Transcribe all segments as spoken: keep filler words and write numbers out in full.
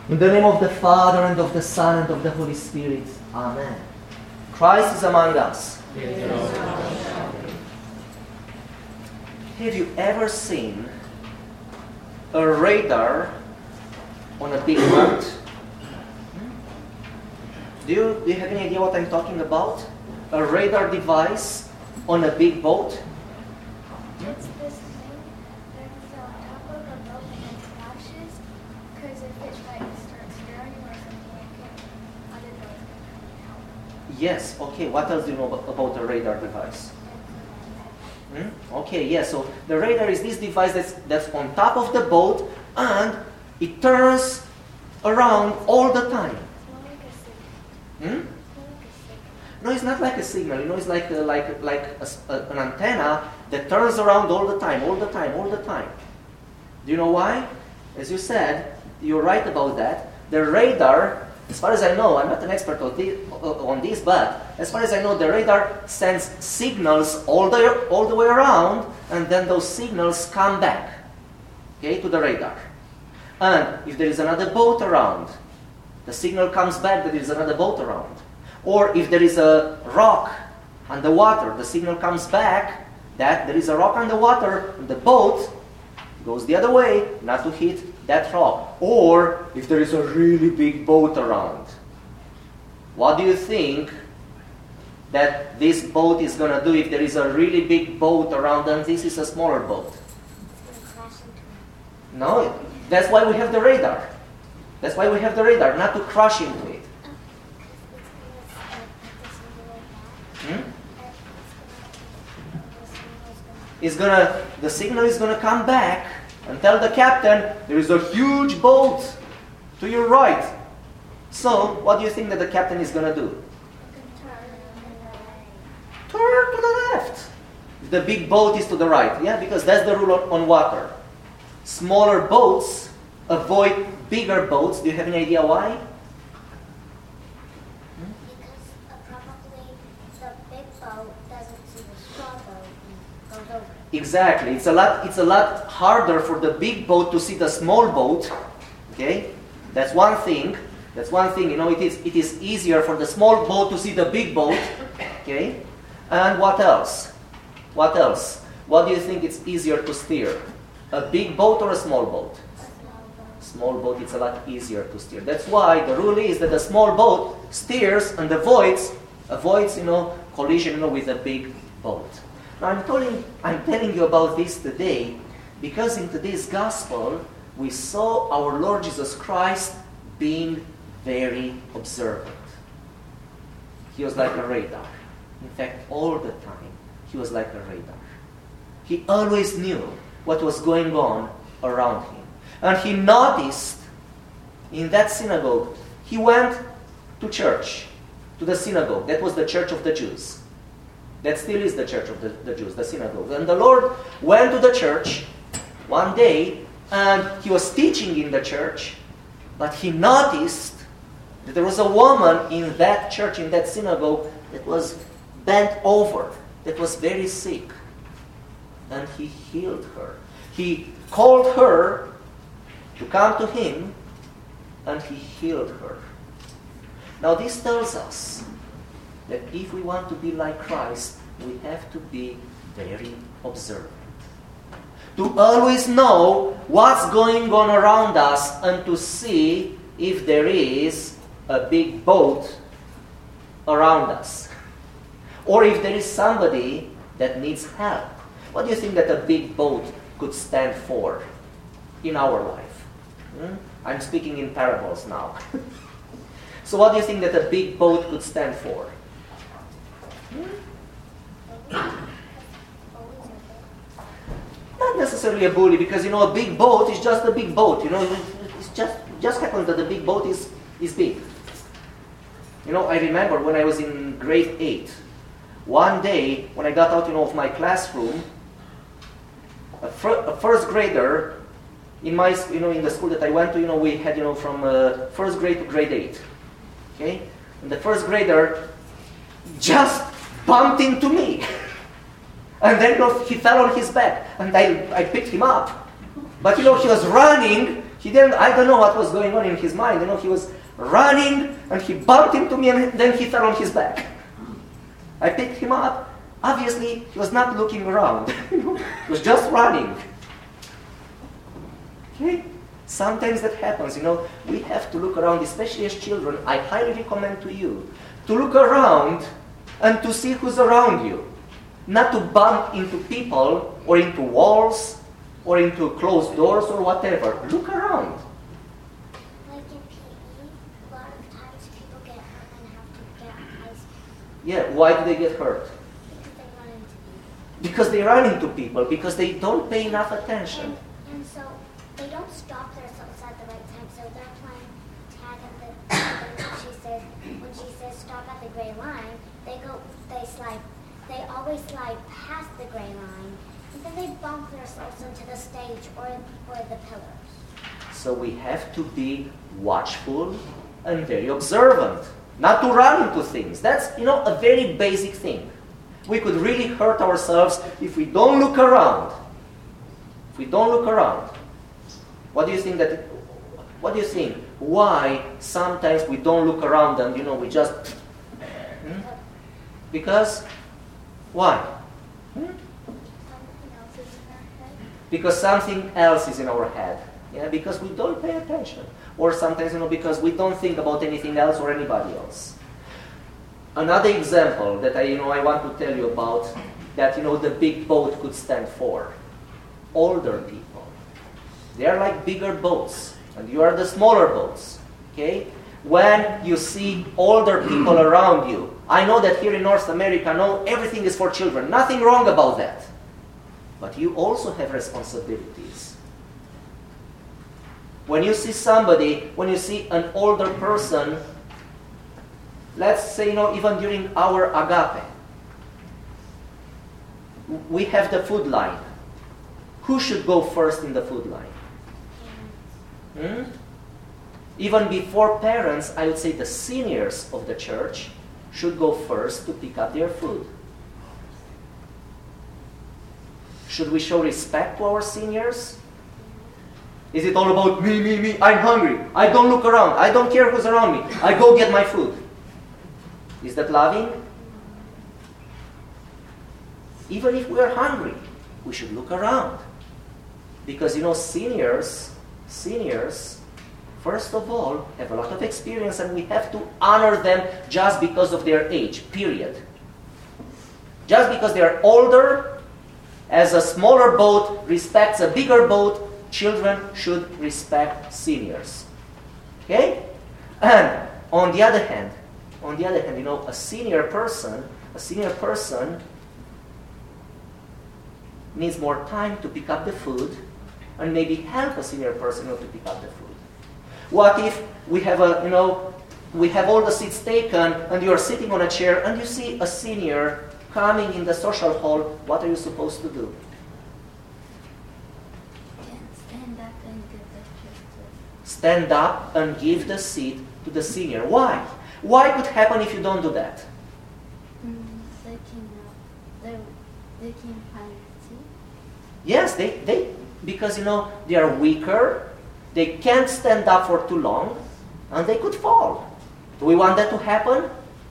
In the name of the Father, and of the Son, and of the Holy Spirit. Amen. Christ is among us. Have you ever seen a radar on a big boat? Do you, do you have any idea what I'm talking about? A radar device on a big boat? It's this thing that's on top of a boat and it flashes, because if it like starts stirring or something, it can, I didn't know it's going to help. Yes, okay. What else do you know about, about the radar device? Hmm? Okay, yes. So the radar is this device that's, that's on top of the boat and it turns around all the time. It's more like a signal. Hmm? It's more like a signal. No, it's not like a signal. You know, it's like a, like like a s a, an antenna that turns around all the time, all the time, all the time. Do you know why? As you said, you're right about that. The radar, as far as I know, I'm not an expert on this, on this, but as far as I know, the radar sends signals all the all the way around, and then those signals come back, okay, to the radar. And if there is another boat around, the signal comes back that there is another boat around. Or if there is a rock underwater, the signal comes back that there is a rock underwater, and the boat goes the other way, not to hit that rock. Or if there is a really big boat around, what do you think that this boat is going to do if there is a really big boat around and this is a smaller boat? It's going to crash into it. No, that's why we have the radar. That's why we have the radar, not to crash into it. Hmm? It's gonna, the signal is gonna come back and tell the captain there is a huge boat to your right. So, what do you think that the captain is gonna do? Turn to the left. The big boat is to the right, yeah, because that's the rule on, on water. Smaller boats avoid bigger boats. Do you have any idea why? Exactly. It's a lot it's a lot harder for the big boat to see the small boat. Okay? That's one thing. That's one thing. You know, it is it is easier for the small boat to see the big boat. Okay? And what else? What else? What do you think it's easier to steer? A big boat or a small boat? Small boat, it's a lot easier to steer. That's why the rule is that the small boat steers and avoids avoids, you know, collision, you know, with a big boat. Now, I'm telling, I'm telling you about this today because in today's gospel, we saw our Lord Jesus Christ being very observant. He was like a radar. In fact, all the time, he was like a radar. He always knew what was going on around him. And he noticed in that synagogue, he went to church, to the synagogue. That was the church of the Jews. That still is the church of the, the Jews, the synagogue. And the Lord went to the church one day, and he was teaching in the church, but he noticed that there was a woman in that church, in that synagogue, that was bent over, that was very sick. And he healed her. He called her to come to him, and he healed her. Now this tells us that if we want to be like Christ, we have to be very observant. To always know what's going on around us and to see if there is a big boat around us. Or if there is somebody that needs help. What do you think that a big boat could stand for in our life? Hmm? I'm speaking in parables now. So what do you think that a big boat could stand for? Not necessarily a bully, because you know a big boat is just a big boat. You know, it's just it just happens that the big boat is is big. You know, I remember when I was in grade eight. One day when I got out, you know, of my classroom, a, fir- a first grader in my, you know, in the school that I went to, you know, we had, you know, from uh, first grade to grade eight. Okay, and the first grader just bumped into me. And then, you know, he fell on his back. And I, I picked him up. But, you know, he was running. He He didn't, I don't know what was going on in his mind. You know, he was running and he bumped into me and then he fell on his back. I picked him up. Obviously, he was not looking around. He was just running. Okay? Sometimes that happens, you know. We have to look around, especially as children. I highly recommend to you to look around and to see who's around you. Not to bump into people or into walls or into closed doors or whatever. Look around. Like in P E, a lot of times people get hurt and have to get ice Yeah, why do they get hurt? because they run into people. Because they run into people, because they don't pay enough attention. And, and so they don't stop themselves at the right time. So they're playing tag at the and when she says when she says stop at the gray line, they go they slide they always slide past the gray line and then they bump themselves into the stage or or the pillars. So we have to be watchful and very observant. Not to run into things. That's, you know, a very basic thing. We could really hurt ourselves if we don't look around. If we don't look around. What do you think that, what do you think? Why sometimes we don't look around and, you know, we just, hmm? Because, why? Hmm? Something else is in our head. Because something else is in our head. Yeah, because we don't pay attention. Or sometimes, you know, because we don't think about anything else or anybody else. Another example that I, you know, I want to tell you about that, you know, the big boat could stand for. Older people. They are like bigger boats, and you are the smaller boats. Okay? When you see older people around you, I know that here in North America, no, everything is for children. Nothing wrong about that. But you also have responsibilities. When you see somebody, when you see an older person, let's say, you know, even during our agape, we have the food line. Who should go first in the food line? Hmm? Even before parents, I would say the seniors of the church should go first to pick up their food. Should we show respect to our seniors? Is it all about me, me, me? I'm hungry. I don't look around. I don't care who's around me. I go get my food. Is that loving? Even if we are hungry, we should look around. Because, you know, seniors, seniors, first of all, have a lot of experience and we have to honor them just because of their age, period. Just because they are older, as a smaller boat respects a bigger boat, children should respect seniors. Okay? And on the other hand, on the other hand, you know, a senior person, a senior person needs more time to pick up the food and maybe help a senior person, you know, to pick up the food. What if we have a, you know, we have all the seats taken and you are sitting on a chair and you see a senior coming in the social hall? What are you supposed to do? Stand up and give the seat. Stand up and give the seat to the senior. Why? Why could happen if you don't do that? Mm, they can, uh, they, they can find a seat. Yes, they, they, because, you know, they are weaker, they can't stand up for too long, and they could fall. Do we want that to happen?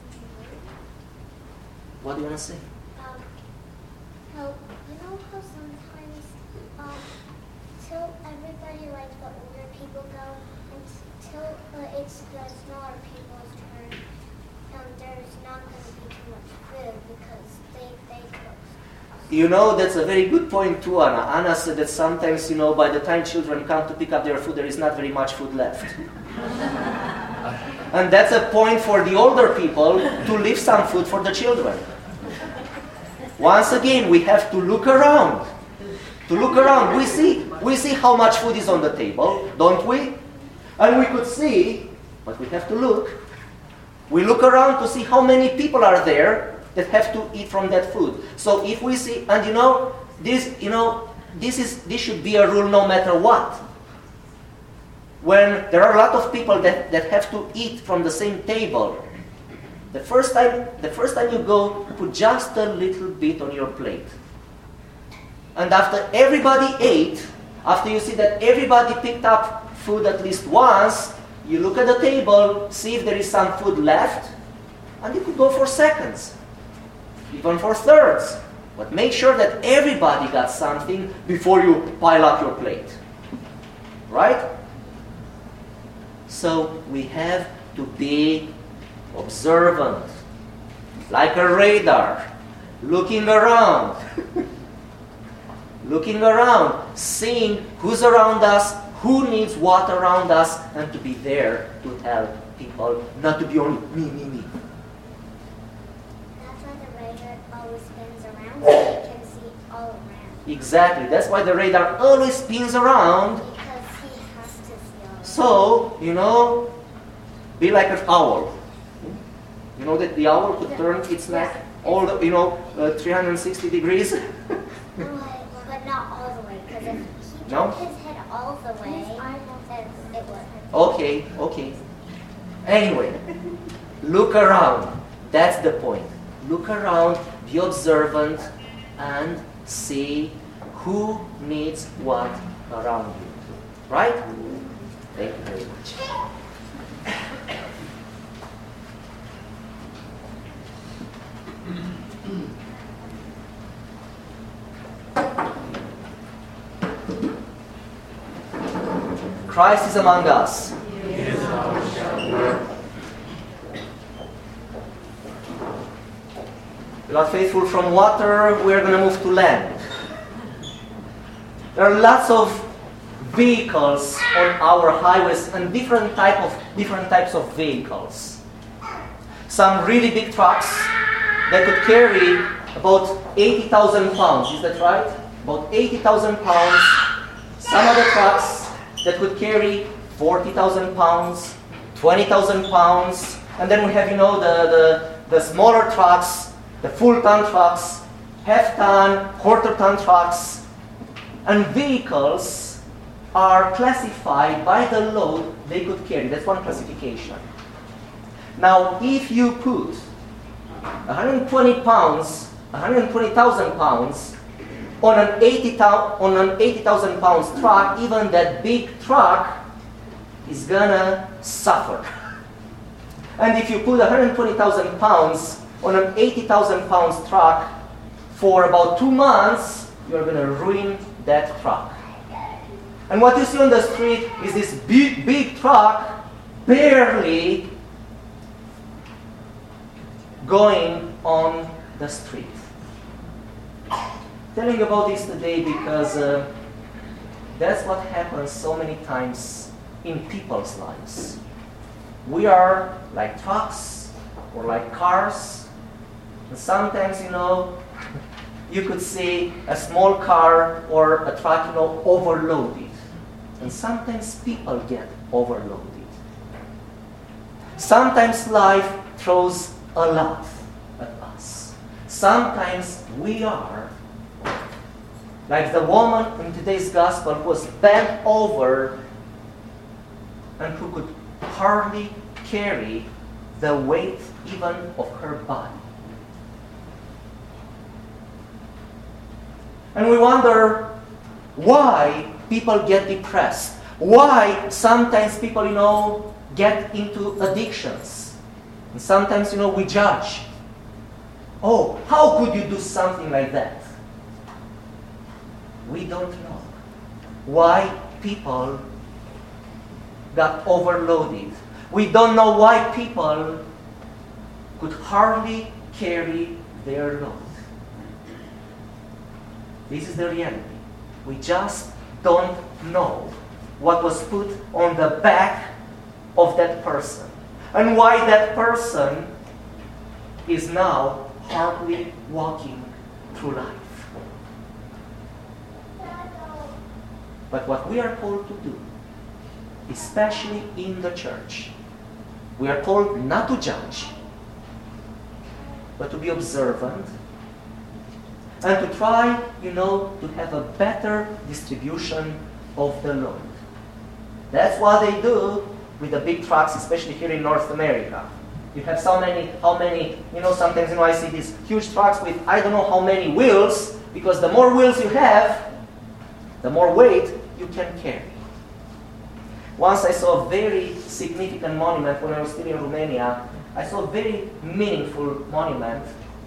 What do you want to say? Um, how, you know how sometimes, um, till everybody, like the older people go, until uh, it's the smaller people's turn, um, there's not going to be too much food because they, they cook. You know, that's a very good point too, Anna. Anna said that sometimes, you know, by the time children come to pick up their food, there is not very much food left. And that's a point for the older people to leave some food for the children. Once again, we have to look around. To look around. We see, we see how much food is on the table, don't we? And we could see, but we have to look. We look around to see how many people are there that have to eat from that food. So if we see, and you know, this, you know, this is this should be a rule no matter what. When there are a lot of people that, that have to eat from the same table, the first time the first time you go, put just a little bit on your plate. And after everybody ate, after you see that everybody picked up food at least once, you look at the table, see if there is some food left, and you could go for seconds, even for thirds. But make sure that everybody got something before you pile up your plate. Right? So we have to be observant, like a radar, looking around, looking around, seeing who's around us, who needs what around us, and to be there to help people, not to be only me, me, me. That's why the radar always spins around so you can see all around. Exactly. That's why the radar always spins around. Because he has to see all around. So, you know, be like an owl. You know that the owl could turn its neck all the, you know, uh, three hundred sixty degrees? No, but not all the way, because if he No? turned his head all the way, then it would. Okay, okay. Anyway, look around. That's the point. Look around, be observant, and see who needs what around you. Right? Thank you very much. Christ is among us. God faithful, from water we are going to move to land. There are lots of vehicles on our highways and different type of different types of vehicles. Some really big trucks that could carry about eighty thousand pounds. Is that right? About eighty thousand pounds. Some other trucks that could carry forty thousand pounds, twenty thousand pounds. And then we have, you know, the, the, the smaller trucks, the full-ton trucks, half-ton, quarter-ton trucks. And vehicles are classified by the load they could carry. That's one classification. Now, if you put one hundred twenty pounds, one hundred twenty thousand pounds on an eighty thousand pounds truck, even that big truck is gonna suffer. And if you put one hundred twenty thousand pounds on an eighty thousand pounds truck for about two months, you're gonna ruin that truck. And what you see on the street is this big, big truck barely going on the street. Telling about this today because uh, that's what happens so many times in people's lives. We are like trucks or like cars. And sometimes, you know, you could see a small car or a truck, you know, overloaded. And sometimes people get overloaded. Sometimes life throws a lot at us. Sometimes we are like the woman in today's gospel who was bent over and who could hardly carry the weight even of her body. And we wonder why people get depressed. Why sometimes people, you know, get into addictions. And sometimes, you know, we judge. Oh, how could you do something like that? We don't know why people got overloaded. We don't know why people could hardly carry their load. This is the reality. We just don't know what was put on the back of that person and why that person is now hardly walking through life. But what we are called to do, especially in the church, we are told not to judge, but to be observant and to try, you know, to have a better distribution of the load. That's what they do with the big trucks, especially here in North America. You have so many, how many, you know, sometimes, you know, I see these huge trucks with I don't know how many wheels, because the more wheels you have, the more weight you can carry. Once I saw a very significant monument when I was still in Romania. I saw a very meaningful monument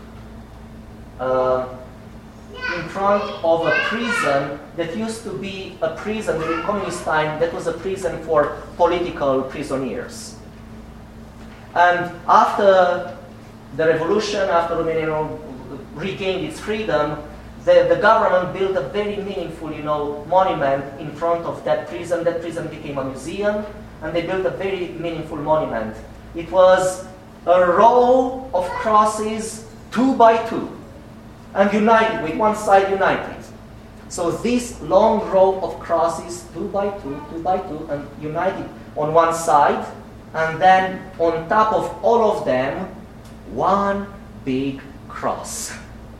uh, in front of a prison that used to be a prison during communist time. That was a prison for political prisoners. And after the revolution, after Romania regained its freedom, the, the government built a very meaningful, you know, monument in front of that prison. That prison became a museum, and they built a very meaningful monument. It was a row of crosses, two by two, and united, with one side united. So this long row of crosses, two by two, two by two, and united on one side, and then on top of all of them, one big cross.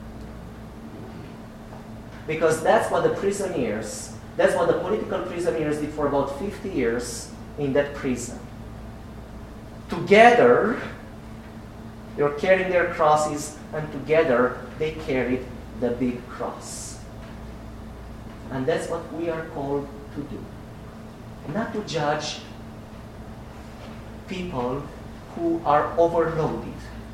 Because that's what the prisoners, that's what the political prisoners did for about fifty years in that prison. Together, they were carrying their crosses, and together they carried the big cross. And that's what we are called to do. Not to judge people who are overloaded.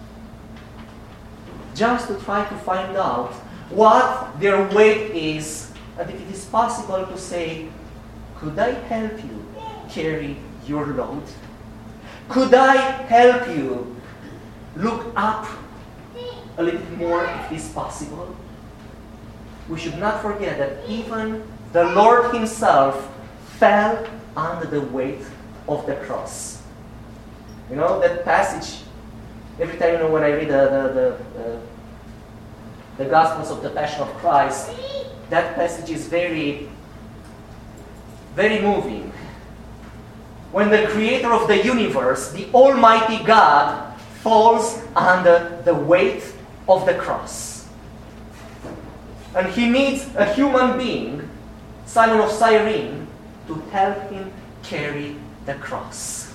Just to try to find out what their weight is, and if it is possible to say, could I help you carry your load? Could I help you look up a little bit more if it is possible? We should not forget that even the Lord Himself fell under the weight of the cross. You know, that passage, every time, you know, when I read the, the, the, uh, the Gospels of the Passion of Christ, that passage is very, very moving. When the Creator of the universe, the Almighty God, falls under the weight of the cross. And He needs a human being, Simon of Cyrene, to help Him carry the cross.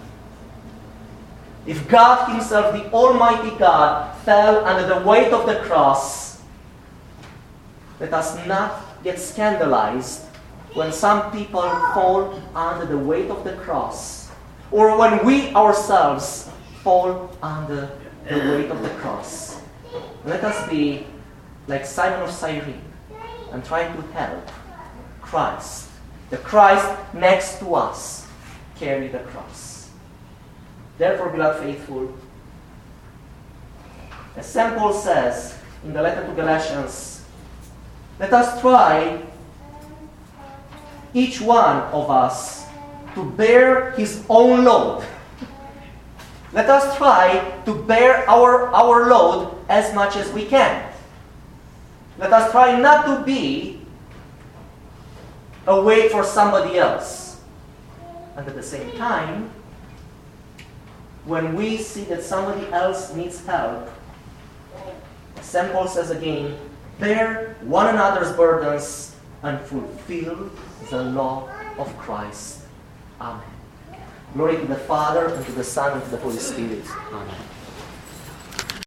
If God Himself, the Almighty God, fell under the weight of the cross, let us not get scandalized when some people fall under the weight of the cross, or when we ourselves fall under the weight of the cross. Let us be like Simon of Cyrene and try to help Christ, the Christ next to us, carry the cross. Therefore, beloved faithful, as Saint Paul says in the letter to Galatians, let us try, each one of us, to bear his own load. Let us try to bear our, our load as much as we can. Let us try not to be a weight for somebody else. And at the same time, when we see that somebody else needs help, Saint Paul says again, bear one another's burdens and fulfill the law of Christ. Amen. Glory to the Father, and to the Son, and to the Holy Spirit. Amen.